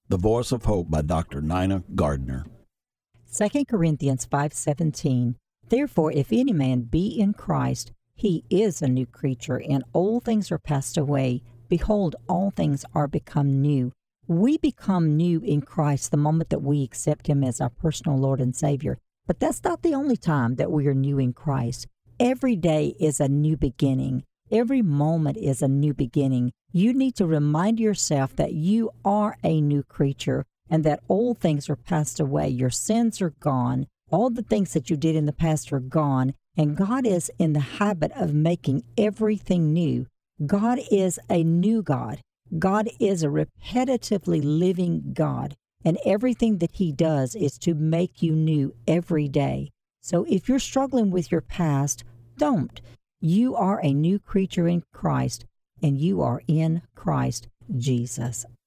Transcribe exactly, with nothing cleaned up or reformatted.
The Voice of Hope by Doctor Nina Gardner. Second Corinthians five seventeen. Therefore, if any man be in Christ, he is a new creature, and old things are passed away. Behold, all things are become new. We become new in Christ the moment that we accept Him as our personal Lord and Savior. But that's not the only time that we are new in Christ. Every day is a new beginning. Every moment is a new beginning. You need to remind yourself that you are a new creature and that old things are passed away. Your sins are gone. All the things that you did in the past are gone. And God is in the habit of making everything new. God is a new God. God is a repetitively living God. And everything that He does is to make you new every day. So if you're struggling with your past, don't. You are a new creature in Christ, and you are in Christ Jesus.